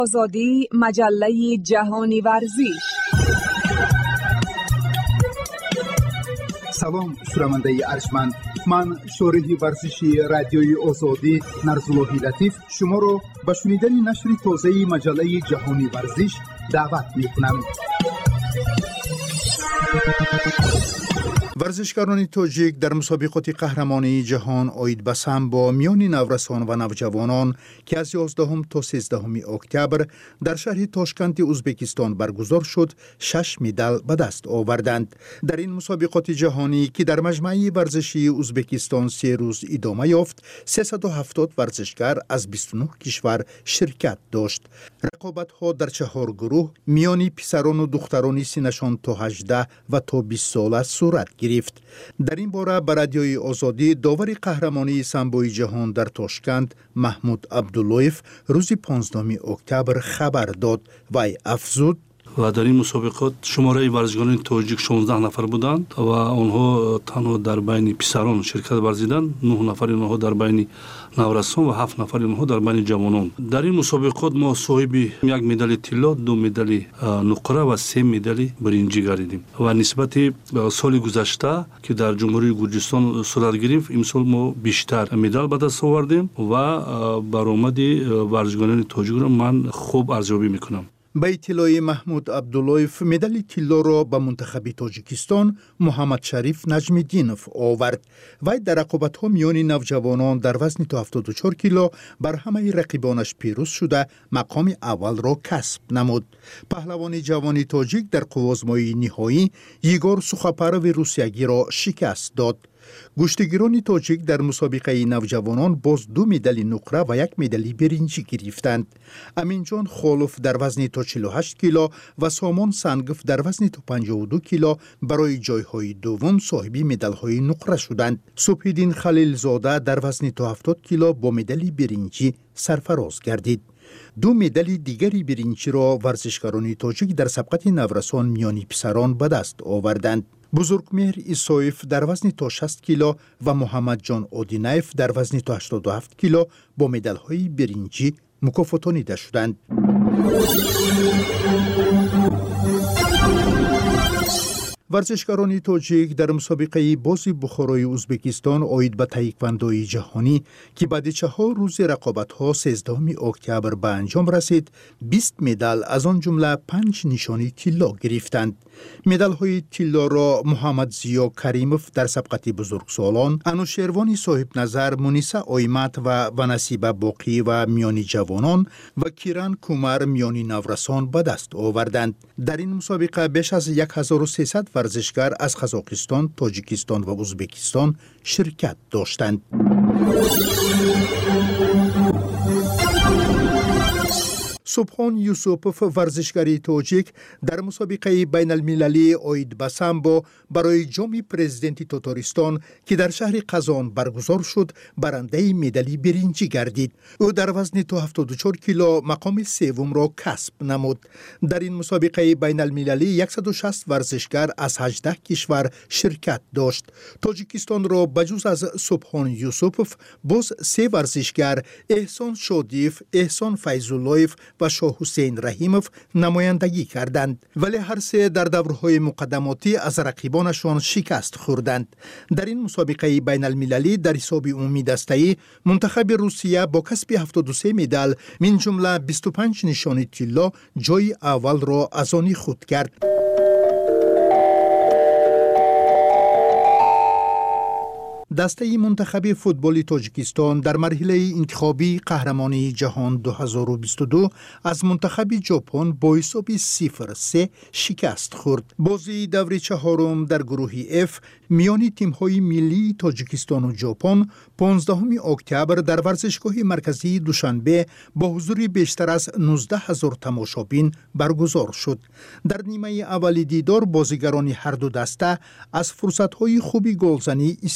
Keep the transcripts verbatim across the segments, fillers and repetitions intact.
آزادی مجله جهانی ورزش. سلام شنونده ارجمند، من شارح ورزشی رادیوی آزادی نرزاللهی لطیف شما را به شنیدن نشر تازه مجله جهانی ورزش دعوت می‌کنم. ورزشکاران تاجیک در مسابقات قهرمانی جهان عاید به سامبو میان نورسان و نوجوانان که از یازدهم تا سیزدهم اکتبر در شهر تاشکند ازبکستان برگزار شد، شش مدال به دست آوردند. در این مسابقات جهانی که در مجمع ورزشی ازبکستان سه روز ادامه یافت، سیصد و هفتاد ورزشکار از بیست و نه کشور شرکت داشت. رقابت‌ها در چهار گروه میان پسران و دختران سنشان تا هجده و تا بیست ساله صورت گرفت. در این باره به رادیوی آزادی داور قهرمانی سامبوی جهان در تاشکند محمود عبداللهیف روز پانزدهم اکتبر خبر داد و افزود: و در این مسابقات شماره ورزشکاران تاجیک شانزده نفر بودند و آنها تنها در بین پسران شرکت ورزیدند. نه نفر آنها در بین نورسان و هفت نفر آنها در بین جوانان. در این مسابقات ما صاحب یک مدال طلا، دو مدال نقره و سه مدال برنجی گردیدیم. و نسبت سال گذشته که در جمهوری گرجستان صورت گرفت، امسال ما بیشتر مدال به دست آوردیم و برآمد ورزشکاران تاجیک را من خوب ارزیابی میکنم. به اطلاع محمود عبداللهیف، مدال طلا را به منتخب تاجیکستان محمد شریف نجمیدینوف آورد. وی در رقابت‌ها میان نوجوانان در وزن تا هفتاد و چهار کیلو بر همه رقیبانش پیروز شده مقام اول را کسب نمود. پهلوان جوان تاجیک در قوازمای نهایی یگور سوخاپرو روسیایی را شکست داد. گشتگیران تاجیک در مسابقه نوجوانان باز دو مدال نقره و یک مدال برنجی گرفتند. امینجان خالف در وزن تا چهل و هشت کیلو و سامان سنگف در وزن تا پنجاه و دو کیلو برای جایهای دوم صاحب مدال‌های نقره شدند. صبح‌الدین خلیلزاده در وزن تا هفتاد کیلو با مدال برنجی سرفراز گردید. دو مدال دیگری برنجی را ورزشکاران تاجیک در سبقت نورسان میان پسران به دست آوردند. بزرگمهر ایسایف در وزن تا شصت کیلو و محمد جان اودینایف در وزن تا هشتاد و هفت کیلو با مدال‌های برنجی مکافاتانیده شدند. ورزشکاران تاجیک در مسابقه باز بخارای ازبکستان عاید به تایکواندوی جهانی که بعد چهار روز رقابت‌ها سیزدهم اکتبر به انجام رسید، بیست مدال از آن جمله پنج نشانی طلا گرفتند. مدال‌های طلا را محمد زیا کریموف در سبقت بزرگسالان، انوشیروان صاحب نظر، مونیسا آیمت و ونسیبه باقی و میانی جوانان و کیران کومر میانی نورسان به دست آوردند. در این مسابقه بیش از هزار و سیصد ورزشکار از قزاقستان، تاجیکستان و ازبکستان شرکت داشتند. سبحان یوسوپوف ورزشکاری تاجیک در مسابقه بین المللی عاید به سامبو برای جام پرزیدنت تاتارستان که در شهر قزان برگزار شد برنده مدال برنجی گردید. او در وزن تا هفتاد و چهار کیلو مقام سوم را کسب نمود. در این مسابقه بین المللی صد و شصت ورزشکار از هجده کشور شرکت داشت. تاجیکستان را بجز از سبحان یوسوپوف باز سه ورزشکار احسان شادیف، احسان فیض‌اللهیف و شاه حسین رحیموف نمایندگی کردند، ولی هر سه در دورهای مقدماتی از رقیبانشان شکست خوردند. در این مسابقه بین المللی در حساب عمومی دسته‌ای منتخب روسیه با کسب هفتاد و سه مدال من جمله بیست و پنج نشانی طلا جای اول را از آن خود کرد. دسته منتخب فوتبال تاجیکستان در مرحله انتخابی قهرمانی جهان دو هزار و بیست و دو از منتخب ژاپن با حساب صفر سه شکست خورد. بازی دور چهارم در گروه اف میان تیم‌های ملی تاجیکستان و ژاپن پانزدهم اکتبر در ورزشگاه مرکزی دوشنبه با حضور بیشتر از نوزده هزار تماشابین برگزار شد. در نیمه اول دیدار بازیگران هر دو دسته از فرصت‌های خوبی گلزنی استفاده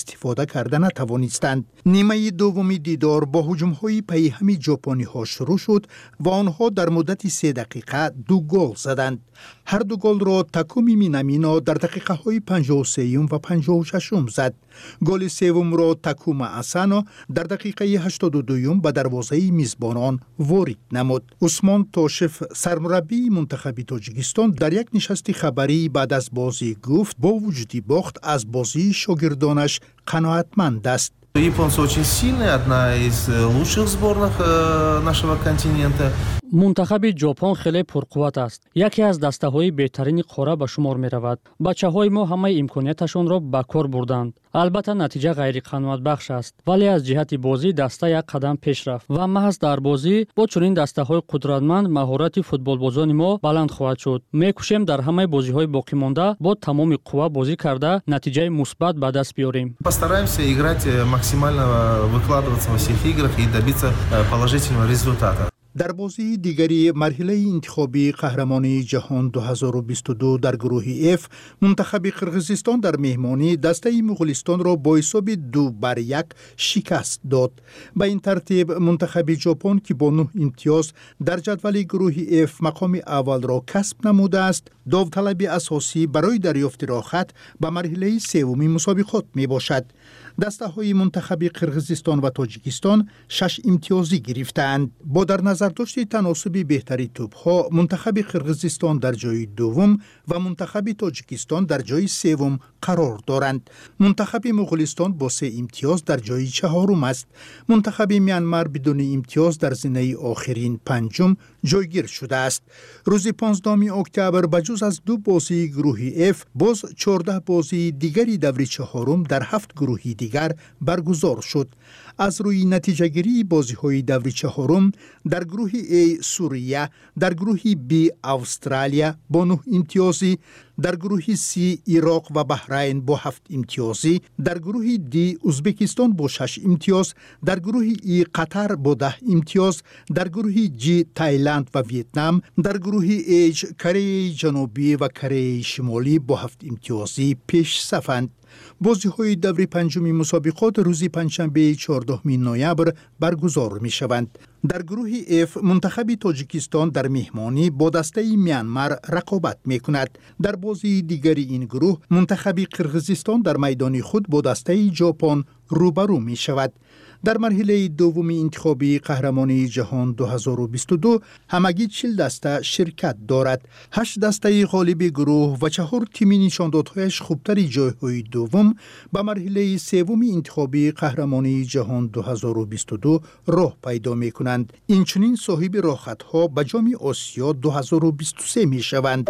استفاده کرده نتوانستند. نیمه دومی دیدار با هجوم‌های پیهمی ژاپنی‌ها شروع شد و آنها در مدت سه دقیقه دو گل زدند. هر دو گل را تاکومی مینامینا در دقیقه‌های پنجاه و سه و پنجاه و شش زد. گل سوم را تاکوما اسانو در دقیقه هشتاد و دو به دروازه میزبانان وارد نمود. عثمان توشف سرمربی منتخب تاجیکستان در یک نشست خبری بعد از بازی گفت با وجود باخت از بازی شاگردانش قناعتمند است. Японцы очень сильные, одна из лучших сборных нашего континента. منتخب ژاپن خیلی پرقوت است. یکی از دسته‌های بهترین قاره به شمار می‌رود. بچه‌های ما همه امکاناتشان را به کار بردند. البته نتیجه غیر قناعت بخش است، ولی از جهت بازی دسته یک قدم پیش رفت و محض در بازی با چنین دسته‌های قدرتمند مهارت فوتبالبازان ما بلند خواهد شد. می‌کوشیم در همه بازی‌های باقی مانده با تمام قوا بازی کرده نتیجه مثبت به دست بیاریم. Постараемся играть максимально выкладываться во всех играх и добиться положительного результата. در بازی دیگری مرحله انتخابی قهرمانی جهان دو هزار و بیست و دو در گروه اف منتخب قرقیزستان در مهمانی دسته مغولستان را با حساب دو بر یک شکست داد. به این ترتیب منتخب ژاپن که با نه امتیاز در جدول گروه اف مقام اول را کسب نموده است، داوطلب اساسی برای دریافت راحت به مرحله سوم مسابقات می باشد. دسته های منتخب قرقیزستان و تاجیکستان شش امتیازی گرفتند. با در نظر داشت تناسب بهتری توپ ها منتخب قرقیزستان در جای دوم و منتخب تاجیکستان در جای سوم قرار دارند. منتخب مغولستان با سه امتیاز در جای چهارم است. منتخب میانمار بدون امتیاز در زینه آخرین پنجم جایگیر شده است. روز پانزدهم اکتبر بجز از دو بازی گروه اف باز چهارده بازی دیگری دور چهارم در هفت گروهی دیگر برگزار شد. از روی نتیجه گیری بازی های دور چهارم در گروه A سوریه، در گروه B استرالیا با نه امتیازی، در گروه C عراق و بحرین با هفت امتیازی، در گروه D ازبکستان با شش امتیاز، در گروه E قطر با ده امتیاز، در گروه G تایلند و ویتنام، در گروه H کره جنوبی و کره شمالی با هفت امتیازی پیش صفند. بازی های دور پنجمی مسابقات روز پنجشنبه چهاردهم نوامبر برگزار می شوند. در گروه F منتخب تاجیکستان در مهمانی با دسته میانمار رقابت می کند. در بازی دیگری این گروه منتخب قرقیزستان در میدان خود با دسته ژاپن روبرو می شود. در مرحله دومی انتخابی قهرمانی جهان دو هزار و بیست و دو همگی چهل دسته شرکت دارد. هشت دسته غالب گروه و چهار تیم نشاندادهایش خوبتر جایهای دوم به مرحله سومی انتخابی قهرمانی جهان دو هزار و بیست و دو راه پیدا می کنند. این چنین صاحب راحت‌ها به جام آسیا دو هزار و بیست و سه می شوند.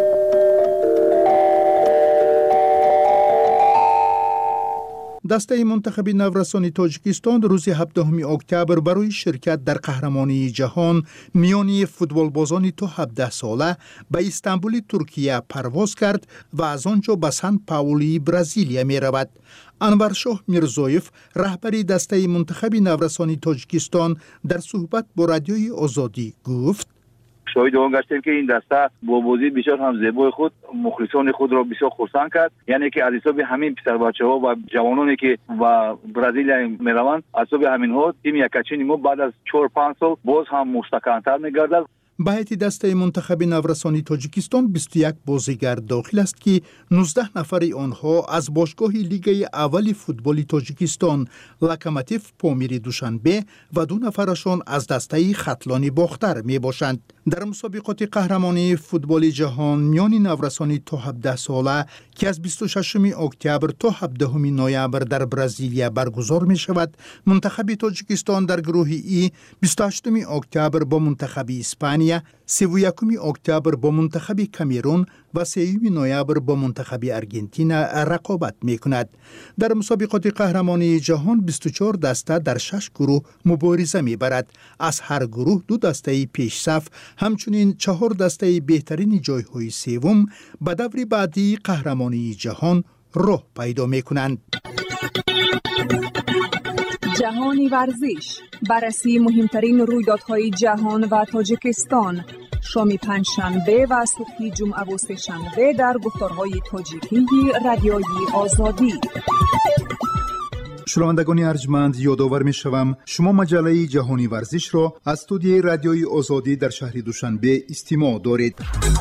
دسته منتخب نورسانی تاجیکستان روز هفدهم اکتبر برای شرکت در قهرمانی جهان میانی فوتبالبازان تا هفده ساله به استانبول ترکیه پرواز کرد و از آنجا به سان پائولو برزیلیا می رود. انورشاه میرزایف رهبری دسته منتخب نورسانی تاجیکستان در صحبت با رادیوی آزادی گفت: شاهد آن گشتیم که این دسته با بازی بسیار هم زیبای خود مخلصان خود را بسیار خرسند کرد. یعنی که از حساب همین پسر بچه‌ها و جوانانی که و برزیل میروند، از حساب همین ها تیم یکچین ما بعد از چهار پنج سال باز هم مستحکم‌تر می‌گردد. به هیئت دسته منتخب نورسانی تاجیکستان بیست و یک بازیگر داخل است که نوزده نفر آنها از باشگاه لیگ اول فوتبال تاجیکستان لوکوموتیو پامیر دوشنبه و دو نفرشان از دسته ختلانی باختر می باشند. در مسابقات قهرمانی فوتبال جهان میان نورسانی تا هفده ساله که از بیست و ششم اکتبر تا هفدهم نوامبر در برزیلیا برگزار می شود، منتخب تاجیکستان در گروه ای بیست و هشتم اکتبر با منتخب اسپانیا، سی و یکم اکتبر با منتخب کامرون و سوم نوامبر با منتخب آرژانتین رقابت می کند. در مسابقات قهرمانی جهان بیست و چهار دسته در شش گروه مبارزه می برد. از هر گروه دو دسته پیش صف همچنین چهار دسته بهترین جایهای سوم به دور بعدی قهرمانی جهان راه پیدا می کنند. جهانی ورزش، بررسی مهمترین رویدادهای جهان و تاجیکستان، شام پنجشنبه و صبح جمعه و سه‌شنبه در گفتارهای تاجیکی رادیوی آزادی. شنوندگان ارجمند، یادآور می‌شوم شما مجله جهانی ورزش را از استودیوی رادیوی آزادی در شهر دوشنبه استماع دارید.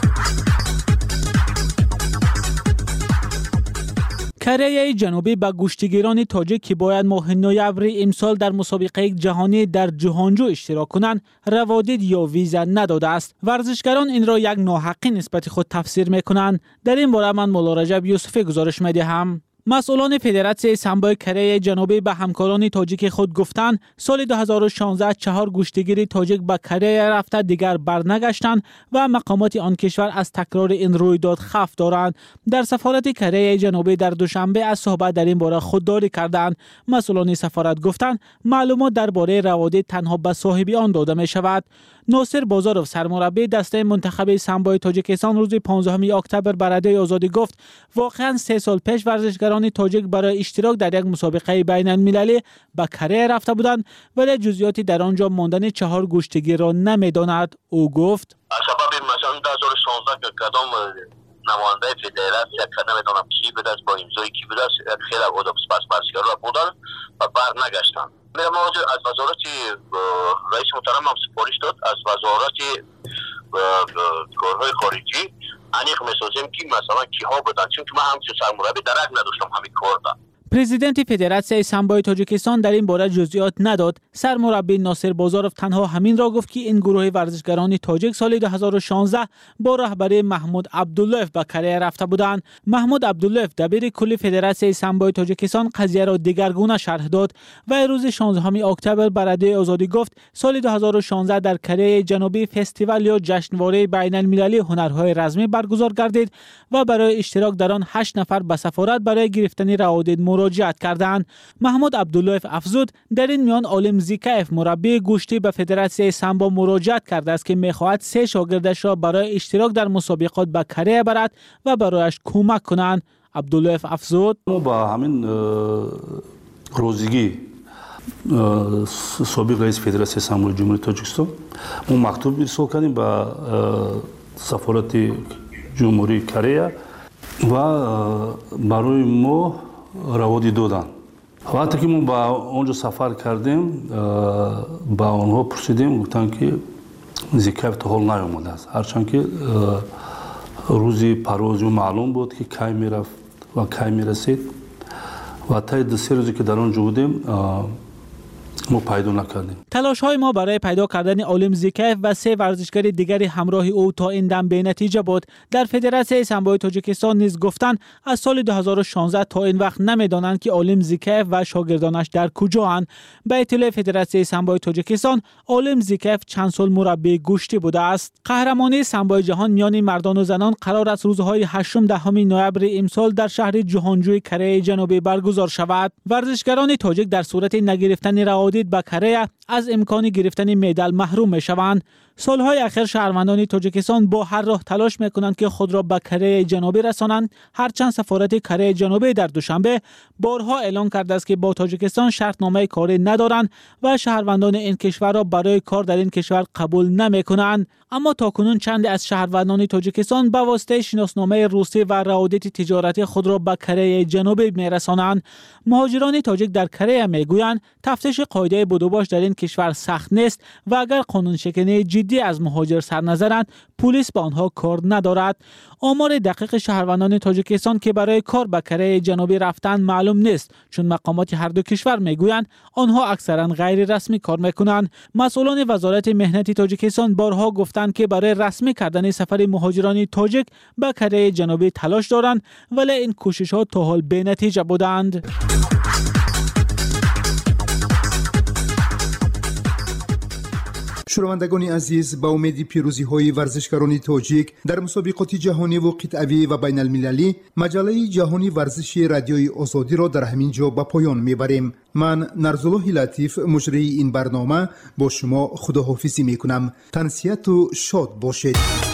کره جنوبی به گشتیگیران تاجیک که باید ماه نوامبر امسال در مسابقه جهانی در جهانجو اشتراک کنند روادید یا ویزا نداده است. ورزشکاران این را یک ناحقی نسبت خود تفسیر میکنند. در این باره من مولا رجب یوسفی گزارش میدهم. مسئولان فدراسیون سامبو کره جنوبی به همکاران تاجیک خود گفتند سال دو هزار و شانزده چهار گشتیگیر تاجیک به کره رفته دیگر برنگشتند و مقامات آن کشور از تکرار این رویداد خوف دارند. در سفارت کره جنوبی در دوشنبه از صحبت در این باره خودداری کردند. مسئولان سفارت گفتند معلومات درباره روادید تنها به صاحب آن داده می شود. ناصر بازارов سرمربی دسته منتخب سامبو تاجیکستان روز پانزدهم اکتبر بر رادیوی آزادی گفت واقعا سه سال پیش ورزشکاران تاجیک برای اشتراک در یک مسابقه بین المللی به کره رفته بودند ولی جزئیاتی در آنجا ماندن چهار گشتیگیر را نمیداند. او گفت سبب مثلا دو هزار و شانزده که کدام نماینده فدراسیون که نمیدونم کی بود است با امضای کی بود است خیلی آدم سپاس بسیار بودن و بر نگشتن. میرم از وزارت رئیس محترم هم سپارش داد از وزارت کارهای خارجی انیق میسازیم که مثلا کی ها بودن چون که من همچون سرمربی درک نداشتم همین کار دا. پرزیدنت فدراسیون سامبو تاجیکستان در این باره جزئیات نداد. سرمربی ناصر بازارov تنها همین را گفت که این گروه ورزشکاران تاجیک سال دو هزار و شانزده با رهبری محمود عبداللهف به کره رفته بودند. محمود عبداللهف دبیر کل فدراسیون سامبو تاجیکستان قضیه را دیگرگونه شرح داد و روز شانزدهم اکتبر بر رادیوی آزادی گفت سال دو هزار و شانزده در کره جنوبی فستیوال یا جشنواره بین المللی هنرهای رزمی برگزار گردید و برای اشتراک در آن هشت نفر به سفارت برای گرفتن روادید مراجعت کردند. محمود عبداللهف افزود در این میان عالم زیکایف مربی گشتی به فدراسیون سامبو مراجعت کرده است که میخواهد سه شاگردش را برای اشتراک در مسابقات به کره برد و برایش کمک کنند. عبداللهف افزود با همین روزگی سابق رئیس فدراسیون سامبو جمهوری تاجیکستان اون مکتوب ارسال کردیم به سفارت جمهوری کره و برای ما روادی دادن. وقتی که ما با اونجا سفر کردیم با آنها پرسیدیم گفتن که زیکایف تا حال نیامده است هرچند که روزی پرواز معلوم بود که کی میرفت و کی میرسید و تا دو سه روزی که در آنجا بودیم ما پیدا نکردیم. تلاش های ما برای پیدا کردن عالم زیکایف و سه ورزشکار دیگری همراه او تا این دم به نتیجه بود. در فدراسیون سامبو تاجیکستان نیز گفتند از سال دو هزار و شانزده تا این وقت نمیدانند که عالم زیکایف و شاگردانش در کجااند. به اطلاع فدراسیون سامبو تاجیکستان عالم زیکایف چند سال مربی گشتی بوده است. قهرمانی سامبو جهان میان مردان و زنان قرار است روزهای هشتم دهم نوامبر امسال در شهر جهانجوی کره جنوبی برگزار شود. ورزشکاران تاجیک در صورت نگرفتن روادید به کره از امکان گرفتن مدال محروم می شوند. سالهای اخیر شهروندان تاجیکستان با هر راه تلاش می کنند که خود را به کره جنوبی رسانند. هرچند سفارت کره جنوبی در دوشنبه بارها اعلام کرده است که با تاجیکستان شرطنامه کاری ندارند و شهروندان این کشور را برای کار در این کشور قبول نمی کنند. اما تاکنون چند از شهروندان تاجیکستان به واسطه شناسنامه روسی و روابط تجارتی خود را به کره جنوبی می رسانند. مهاجران تاجیک در کره می گویند تفتیش قاعده بدوباش در این کشور سخت نیست و اگر قانون شکنی جدی از مهاجر سر نظرند پلیس با آنها کار ندارد. آمار دقیق شهروندان تاجیکستان که برای کار به کره جنوبی رفتن معلوم نیست چون مقامات هر دو کشور میگویند آنها اکثرا غیر رسمی کار میکنند. مسئولان وزارت مهنت تاجیکستان بارها گفتند که برای رسمی کردن سفر مهاجران تاجیک به کره جنوبی تلاش دارند ولی این کوشش ها تا حال بی نتیجه بودند. شنوندگان عزیز، با امید پیروزی های ورزشکاران تاجیک در مسابقات جهانی و قطعی و بین المللی مجله جهانی ورزشی رادیوی آزادی را در همین جا به پایان میبریم. من نرزالله لطیف مجری این برنامه با شما خداحافظی میکنم. تنسیت و شاد باشید.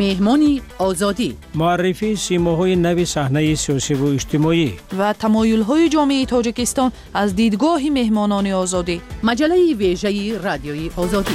مهمانی آزادی، معرفی سیماهای نو صحنه سیاسی و اجتماعی و تمایل‌های جامعه تاجیکستان از دیدگاه مهمانان آزادی. مجله ویژه رادیوی آزادی.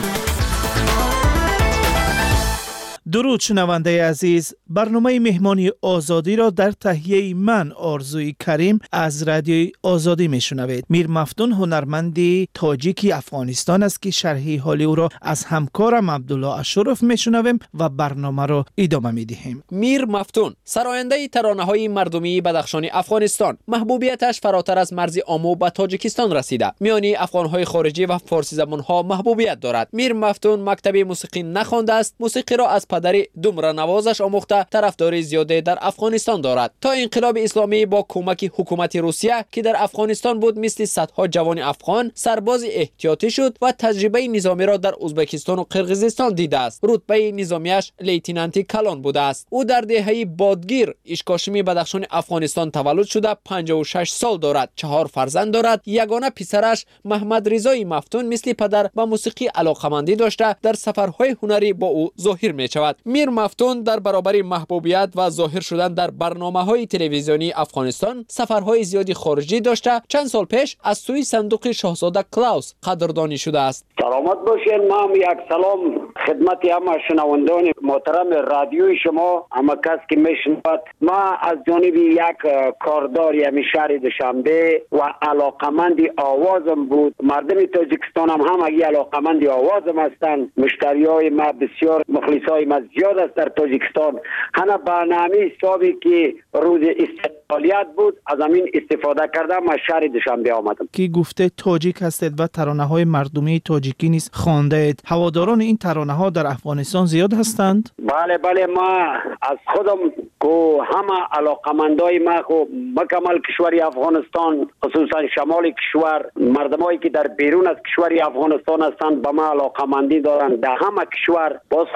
درود شنونده عزیز، برنامه مهمانی آزادی را در تهیه من آرزوی کریم از رادیوی آزادی میشنوید. میر مفتون هنرمندی تاجیکی افغانستان است که شرح حال او را از همکارم عبدالله اشرف میشنویم و برنامه را ادامه میدهیم. میر مفتون سراینده ترانه‌های مردمی بدخشان افغانستان، محبوبیتش فراتر از مرز آمو به تاجیکستان رسیده. میانی افغان‌های خارجی و فارسی زبان‌ها محبوبیت دارد. میر مفتون مکتب موسیقی نخوانده است، موسیقی را از پدر دومره نوازش آموخته طرفداری زیاده در افغانستان دارد. تا انقلاب اسلامی با کمک حکومت روسیه که در افغانستان بود، مثل صدها جوان افغان سرباز احتیاطی شد و تجربه نظامی را در ازبکستان و قرقیزستان دیده است. رتبه نظامیش لیتنانتی کلان بوده است. او در دهه بادگیر اشکاشمی بدخشان افغانستان تولد شده، پنجاه و شش سال دارد، چهار فرزند دارد. یگانه پسرش محمد رضای مفتون مثل پدر به موسیقی علاقمندی داشته، در سفرهای هنری با او ظاهر می شود. میر مفتون در برابر محبوبیت و ظاهر شدن در برنامه‌های تلویزیونی افغانستان سفرهای زیادی خارجی داشته. چند سال پیش از سوی صندوق شاهزاده کلاوس قدردانی شده است. سلامت باشین. ما یک سلام خدمت همه شنوندگان محترم رادیوی شما، همه کس که میشنود. ما از جانب یک کاردار یمی شهر دوشنبه و علاقمندی آوازم بود، مردم تاجیکستان هم همگی علاقمندی آوازم هستند. مشتریای ما بسیار، مخلصای ما زیاد است در تاجیکستان. هنه برنامه حسابی که روز استقلالیت بود از همین استفاده کردم. ما شهر دوشنبه آمدم. کی گفته تاجیک هستید و ترانه‌های مردمی تاجیکی نیز خوانده اید. هواداران این ترانه‌ها در افغانستان زیاد هستند؟ بله بله، ما از خودم که همه علاقمندای ما خو مکمل کشوری افغانستان، خصوصا شمال کشور، مردمایی که در بیرون از کشوری افغانستان هستند به ما علاقمندی دارند. در همه کشور باز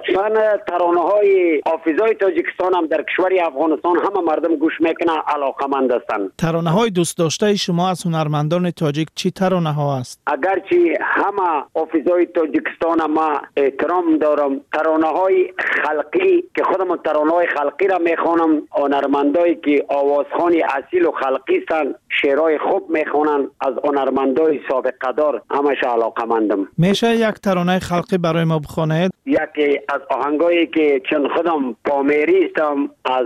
ترانه‌های حافظای تاجیکستان هم در کشوری افغانستان همه مردم گوش میکنن، علاقمند هستند. ترانه‌های دوست داشته شما از هنرمندان تاجیک چی ترانه‌ها است؟ اگرچه همه حافظای تاجیکستان ما احترام دارم، ترانه‌های خلقی که خودم ترانه‌های خلقی را میخوانم، هنرمندایی که آوازخوانی اصیل و خلقی هستند، شعرهای خوب میخوانند، از هنرمندای سابقه دار همش علاقمندم. میشه یک ترانه خلقی برای ما بخونید؟ یکی از آهنگایی که چون خودم پامیری هستم، از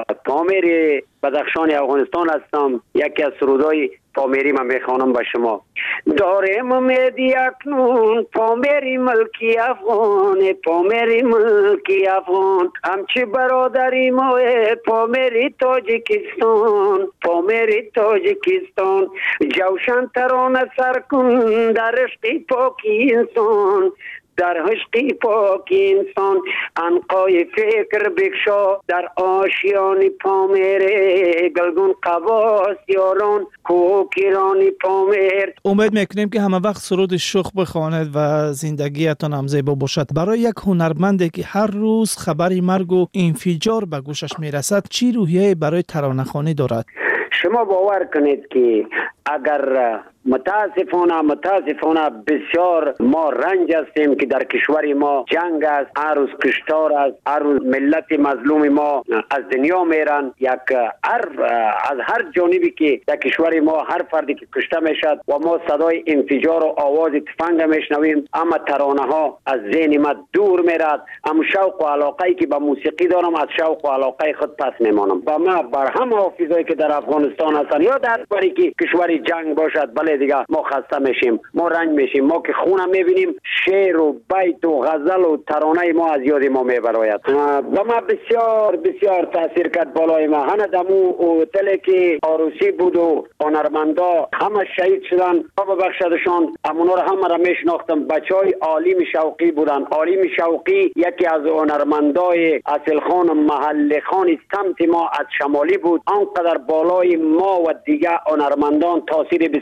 پامیر بدخشان افغانستان هستم، یکی از سرودای پامیری من میخوانم با شما. دارم امیدی اکنون پامیری ملکی افغان، پامیری ملکی افغان، همچی برادری ما پامیری تاجیکستان، پامیری تاجیکستان، جوشن ترانه سر کن در عشق پاکی انسان، در عشق پاک انسان، عنقای فکر بکشا در آشیان پامیر، گلگون قواس یاران کوکیران پامیر. امید میکنیم که همه وقت سرود شوق بخواند و زندگیتان هم زیبا باشد. برای یک هنرمندی که هر روز خبری مرگ و انفجار به گوشش میرسد، چی روحیه برای ترانه‌خوانی دارد؟ شما باور کنید که اگر متاسفانه متاسفانه بسیار ما رنج هستیم که در کشور ما جنگ است، هر روز کشتار است، هر روز ملت مظلوم ما از دنیا میرن. یک هر از هر جانبی که در کشور ما هر فردی که کشته میشد و ما صدای انفجار و آواز تفنگ میشنویم، اما ترانه ها از ذهن ما دور میرد. اما شوق و علاقه که به موسیقی دارم، از شوق و علاقه خود پس میمانم. و ما بر همه حافظایی که در افغانستان هستن یا در کشوری که کشور جنگ باشد، بله دیگه ما خسته میشیم، ما رنج میشیم. ما که خونم میبینیم شعر و بیت و غزل و ترانه ما از یاد ما میبراید. و ما بسیار بسیار تاثیر کرد بالای ما. هنه دمو هتلی که عروسی بود و هنرمندا همه شهید شدن، بابا بخشدشان. امونا رو همه را میشناختم. بچهای عالم شوقی بودن. عالم شوقی یکی از هنرمندای اصل خان محل خان سمت ما از شمالی بود. آنقدر بالای ما و دیگه هنرمندان تاثیر بسیار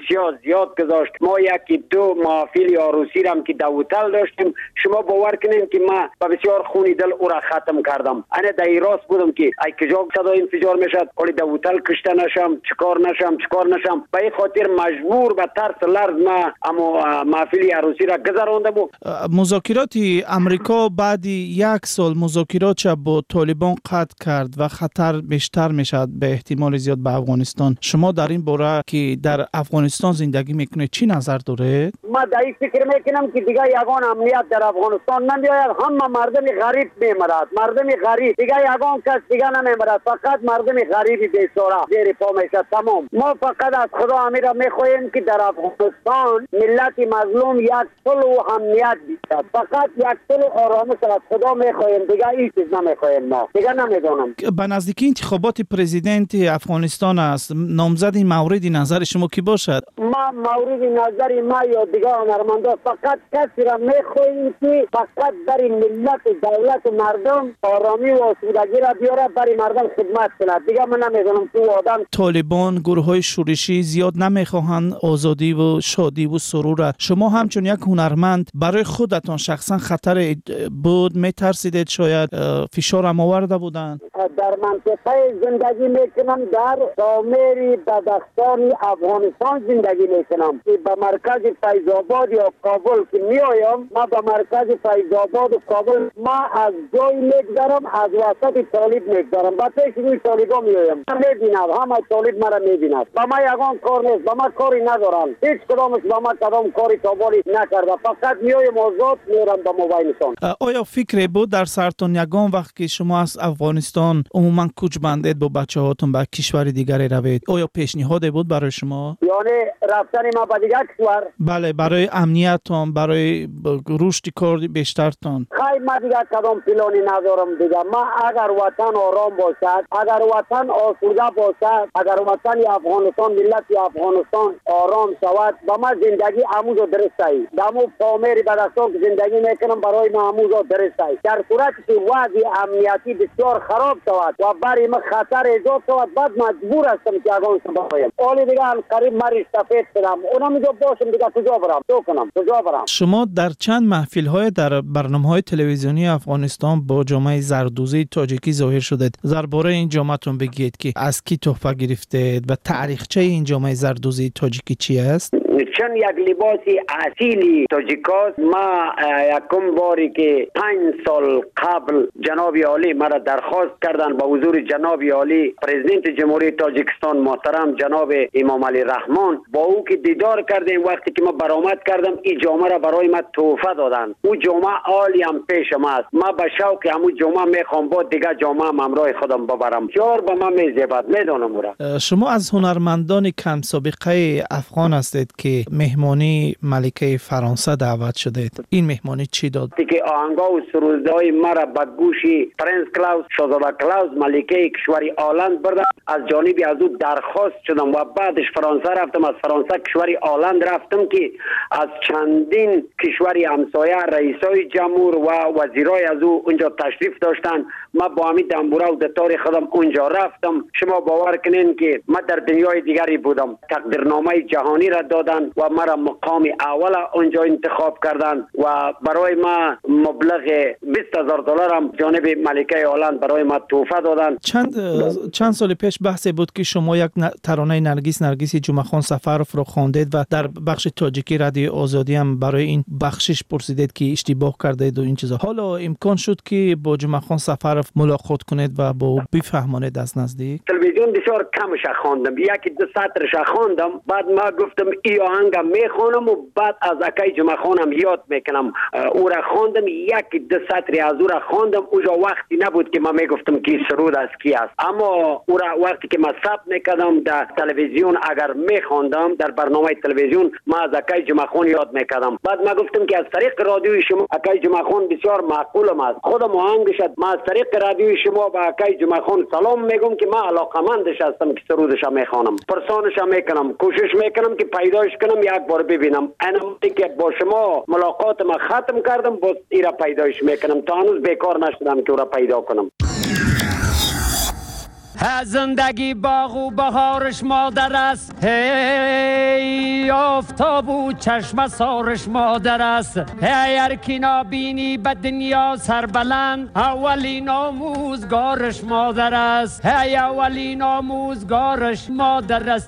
زیاد گذاشت. ما یکی دو محافل عروسی را که در هتل داشتیم، شما باور کنین که ما با بسیار خونی دل او را ختم کردم. انا در راست بودم که ای کجا صدای انفجار میشد، ولی در هتل کشته نشم، چیکار نشم چیکار نشم. به این خاطر مجبور به ترس لرز ما اما محفل عروسی را گذرانده بود. مذاکرات امریکا بعد یک سال مذاکرات با طالبان قطع کرد و خطر بیشتر میشد به احتمال زیاد به افغانستان. شما در این باره که در افغانستان زندگی میکنید چی نظر دارید؟ ما در این فکر میکنم که دیگه یگان امنیت در افغانستان نمیآید. همه مردم غریب میمرد، مردم غریب دیگه یگان کس دیگه نمیمرد، فقط مردم غریب بیچاره زیر پا میشه. تمام. ما فقط از خدا امیر میخواهیم که در افغانستان ملت مظلوم یک صلح و امنیت بیشتر، فقط یک صلح و آرامش از خدا میخواهیم، دیگه هیچ چیز نمیخواهیم. ما دیگه نمیدونم. به نزدیکی انتخابات پرزیدنت افغانستان است، نامزد مورد نظر شما کی باشد؟ ما مورد نظر ما یا دیگه هنرمندا فقط کسی را میخواهیم که فقط برای ملت دولت و مردم آرامی و آسودگی را بیاره، برای مردم خدمت کنه. دیگه من نمیدونم تو آدم. طالبان گروه های شورشی زیاد نمیخواهند آزادی و شادی و سرور. شما همچون یک هنرمند برای خودتان شخصا خطر بود میترسیدید شاید فشار هم آورده بودند؟ در منطقه زندگی میکنم، در سامری بدخشان افغانستان زندگی میکنم که به مرکز فیض آباد یا کابل که میایم، ما به مرکز فیض آباد و کابل ما از جای میگذرم، از وسط طالب میگذرم، با پیش روی طالبا میایم. میبینم همه طالب مرا میبیند. با ما یگان کار نیست، با ما کاری ندارن، هیچ کدامش با ما کدام کاری تابالی نکرده، فقط میایم آزاد میرم به موبایلشان. آیا فکری بود در سرتون یگان وقت که شما از افغانستان عموما کوچ بندید با بچه هاتون به کشور دیگری روید، آیا پیشنهادی بود برای شما؟ یعنی رفتن ما به دیگر کشور؟ بله، برای امنیتتان، برای رشد کار بیشترتان. خیلی ما دیگر کدام پلانی ندارم دیگه. ما اگر وطن آرام باشد، اگر وطن آسوده باشد، اگر وطن افغانستان ملت افغانستان آرام شود، با ما زندگی عمود و درست است. دمو پامری بدستان که زندگی میکنم برای ما عمود و درست است. در صورتی که وضع امنیتی بسیار خراب شود و برای ما خطر ایجاد شود، بعد مجبور هستم که افغانستان باید. اولی دیگه قریب مریض سفید شدم، اونا میگه باشم دیگه کجا برم؟ تو کنم کجا برم؟ شما در چند محفل های در برنامه‌های تلویزیونی افغانستان با جامعه زردوزی تاجیکی ظاهر شدید. درباره این جامعه‌تون بگید که از کی تحفه گرفتید و تاریخچه این جامعه زردوزی تاجیکی چی است؟ چون یک لباسی اصیلی تاجیکاست. ما یکم باری که پنج سال قبل جناب عالی مرا درخواست کردن با حضور جناب عالی پرزیدنت جمهوری تاجیکستان محترم جناب امام علی رحمان، با او که دیدار کردیم، وقتی که ما برآمد کردم این جامعه را برای ما تحفه دادن. او جامعه عالی هم پیش ما است. ما به شوق همو جامعه میخوام با دیگه جامعه هم همراه خودم ببرم. چهار به ما میزیبد. میدونم را. شما از هنرمندان کم سابقه افغان هستید که مهمانی ملکه فرانسه دعوت شدید. این مهمانی چی داد؟ که آهنگا و سرودهای مرا به گوشی پرنس کلاوس شاهزاده کلاوس ملکه کشوری آلند بردم. از جانب از او درخواست شدم و بعدش فرانسه رفتم. از فرانسه کشوری آلند رفتم که از چندین کشوری همسایه رئیسای جمهور و وزیرای از او اونجا تشریف داشتن. ما با همین دنبوره و دتار خودم اونجا رفتم. شما باور کنین که ما در دنیای دیگری بودم. تقدیرنامه جهانی را دادن و مرا مقام اول اونجا انتخاب کردن و برای ما مبلغ بیست هزار دلار هم جانب ملکه آلند برای ما تحفه دادن. چند چند سال پیش بحث بود که شما یک ترانه نرگس نرگس جمعه خان سفرف را خواندید و در بخش تاجیکی رادیو آزادی هم برای این بخشش پرسیدید که اشتباه کردید و این چیزا. حالا امکان شد که با جمعه خان سفرف ملاقات کنید و با او بفهمانید از نزدیک؟ تلویزیون بسیار کمش خواندم، یکی دو سطرش خواندم، بعد ما گفتم ای آهنگ میخونم و بعد از اکای جمعه خانم یاد میکنم. او را خواندم، یکی دو سطری از او را خواندم. اونجا وقتی نبود که ما میگفتم کی سرود از کی است، اما او را وقتی که ما ثبت میکردم در تلویزیون اگر میخواندم در برنامه تلویزیون ما از اکای جمعه خان یاد میکردم. بعد ما گفتم که از طریق رادیوی شما اکای جمعه خان بسیار معقولم است، خودم آهنگ شد. ما از طریق رادیوی شما با اکای جمعه خان سلام میگم که ما علاقمندش هستم که سرودش میخوانم، پرسانش میکنم، کوشش میکنم که پیداش کنم یک بار ببینم. انا که با شما ملاقات ما ختم کردم باز ایرا پیداش میکنم، تا هنوز بیکار نشدم که او را پیدا کنم. زندگی باغ و بهارش مادر است، هی آفتاب و چشم سارش مادر است. هی هر کی نابینی به دنیا سربلند، اولین آموزگارش مادر است. هی اولین آموزگارش مادر است.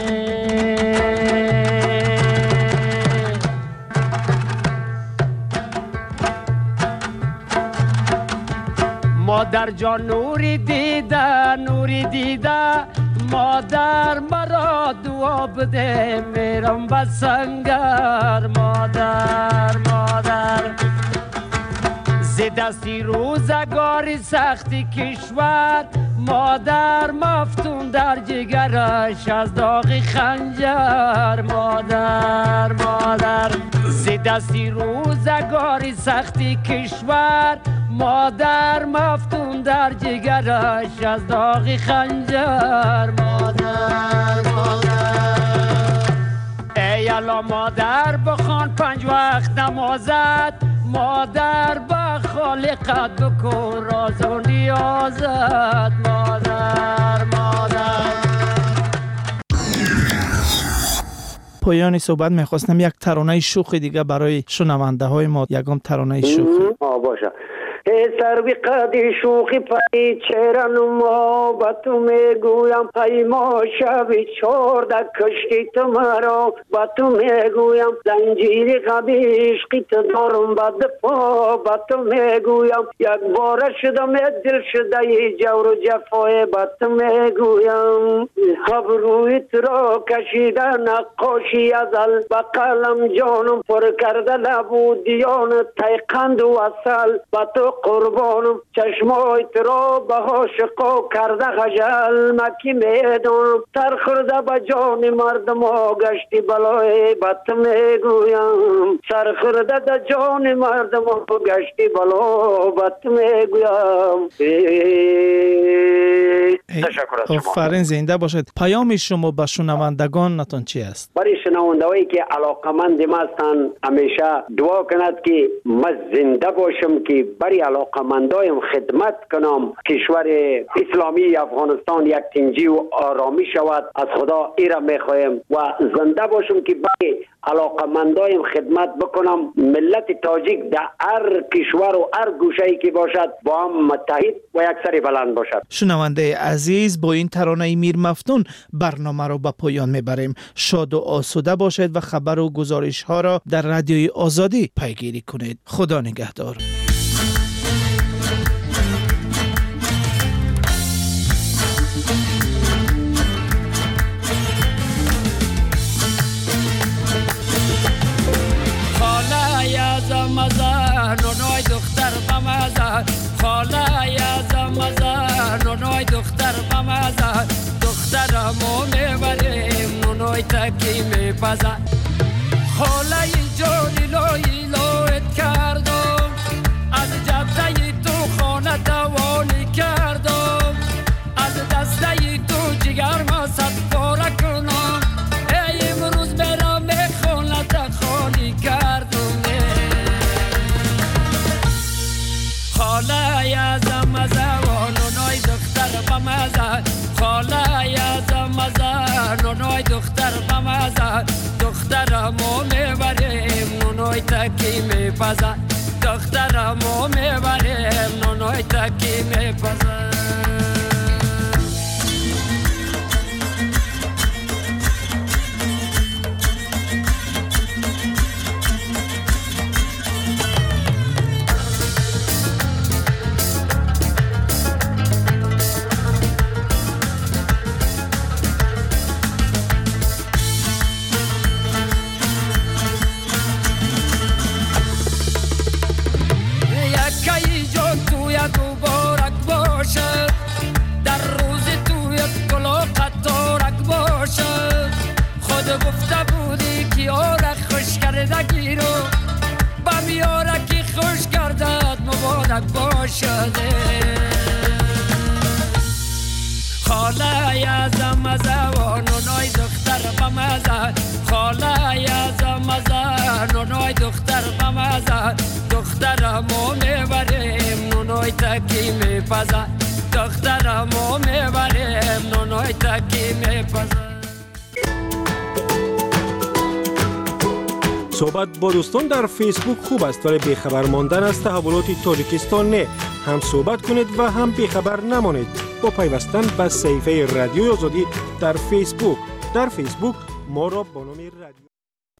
مادر جان نوری دیده نوری دیده، مادر مرا دعا بده میرم به سنگر. مادر مادر ز دستی روزگاری سختی کشور، مادر مفتون در جگرش از داغ خنجر. مادر مادر ز دستی روزگاری سختی کشور، مادر مفتون در جگرش از داغ خنجر. مادر مادر ای الا مادر بخوان پنج وقت نمازت، مادر با خالقت بکن راز و نیازت. مادر مادر پایان صحبت میخواستم یک ترانه شوخ دیگه برای شنونده های ما، یکم ترانه شوخ. آه باشه. ای سروی قدی شوخی پایی چرا نما با تو میگویم، ای ما شبی چارده کشتی تو مرا با تو میگویم، زنجیری قدی عشقی تو دارم با دفا با تو میگویم، یک بار شدم دل شده ای جور و جفای با تو میگویم. ابروی تو را کشیده نقاشی ازل، با قلم جانم پر کرده لبو دیان، تیقند و اصل با تو قربانم، چشمای تو را به عاشقا کرده خجل، مکی میدونم تر خورده به جان مردم ها گشتی بلای با تو میگویم، سر خورده به جان مردم ها گشتی بلا با تو میگویم. تشکر از شما. آفرین، زنده باشد. پیام شما به شنوندگان نتون چی است؟ برای شنوندهایی که علاقمند ما هستند همیشه دعا کند که من زنده باشم که برای علاقمندایم خدمت کنم، کشور اسلامی افغانستان یک تنجی و آرامی شود. از خدا ایره میخوایم و زنده باشم که برای علاقمندایم خدمت بکنم. ملت تاجیک در هر کشور و هر گوشه‌ای که باشد با هم متحد و یک سر بلند باشد. شنونده عزیز، با این ترانه میر مفتون برنامه را به پایان میبریم. شاد و آسوده باشید و خبر و گزارش ها را در رادیوی آزادی پیگیری کنید. خدا نگهدار. نونای دختر بمزه، خاله یازم مزه، نونای دختر بمزه، دخترمو میبریم نونای تکی میپزه. خاله جانی لای لایت کردم، از جبده تو خانه دوانی کردم، از دسته تو جگر ما صد پاره کنم، ای امروز برم خانه خالی کردم. خاله یازم مزه و نونای دختر بمزه، خاله یازم مزه، نونای دختر بمزه، دخترمو میبریم نونای تکی میپزه، دخترمو میبریم نونای تکی میپزه. گفته بودی که یارک خوش کرده گیرو با میارکی خوش کردد مبارک باشده. خاله یازم مزه و نونای دختر بمزه، خاله یازم مزه، نونای دختر بمزه، دخترمو میبریم نونای تکی میپزه، دخترمو میبریم نونای تکی میپزم. صحبت با دوستان در فیسبوک خوب است ولی بیخبر ماندن از تحولات تاجیکستان نه. هم صحبت کنید و هم بیخبر نمانید با پیوستن به صفحه رادیوی آزادی در فیسبوک. در فیسبوک ما را با نام رادیو